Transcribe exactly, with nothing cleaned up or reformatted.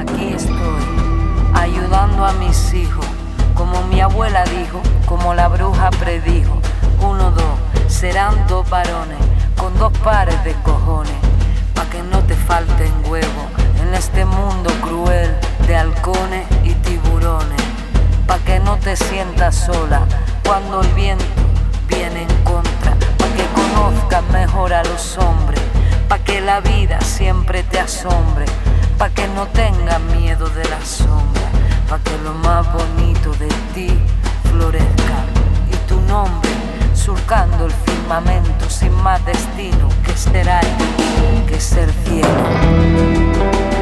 aquí estoy, ayudando a mis hijos, como mi abuela dijo, como la bruja predijo. Uno, dos, serán dos varones, con dos pares de cojones, pa' que no te falten huevos en este mundo cruel de halcones y tiburones, pa' que no te sientas sola cuando el viento viene en contra, pa' que conozcas mejor a los hombres, pa' que la vida siempre te asombre, pa' que no tengas miedo de la sombra, pa' que lo más bonito de ti florezca y tu nombre surcando el firmamento sin más destino que ser aire, que ser cielo.